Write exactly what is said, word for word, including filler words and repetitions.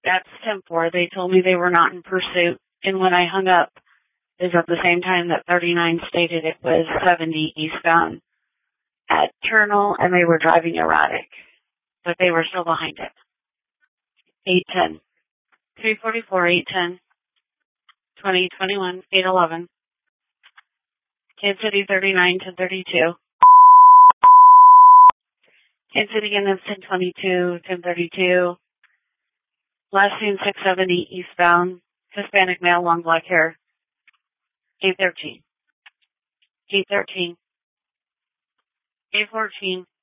That's ten four. They told me they were not in pursuit. And when I hung up, is at the same time that thirty-nine stated it was seventy eastbound at Turnell, and they were driving erratic. But they were still behind it. eight ten. three forty-four, eight ten. twenty twenty-one, eight eleven. Kansas City thirty-nine, ten thirty-two. Kansas City again, ten twenty-two, ten thirty-two. Last seen six seventy eastbound. Hispanic male, long black hair. eight thirteen. eight thirteen. eight fourteen.